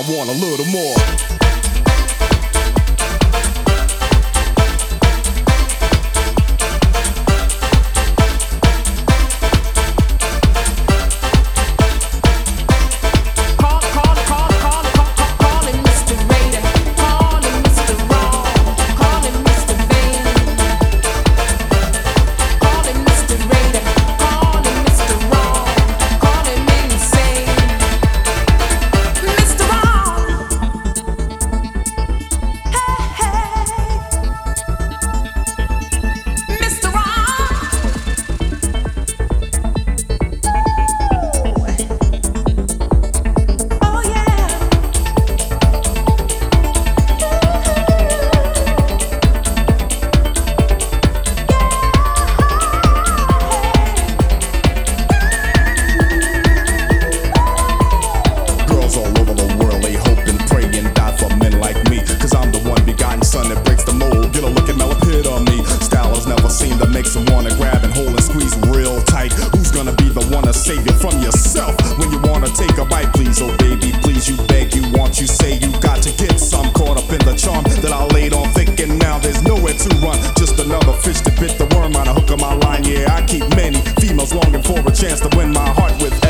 want a little more. Makes them wanna grab and hold and squeeze real tight. Who's gonna be the one to save you from yourself when you wanna take a bite? Please, oh baby, please, you beg, you want, you say you got to get some. Caught up in the charm that I laid on thick, and now there's nowhere to run. Just another fish to bit the worm on a hook of my line. Yeah, I keep many females longing for a chance to win my heart with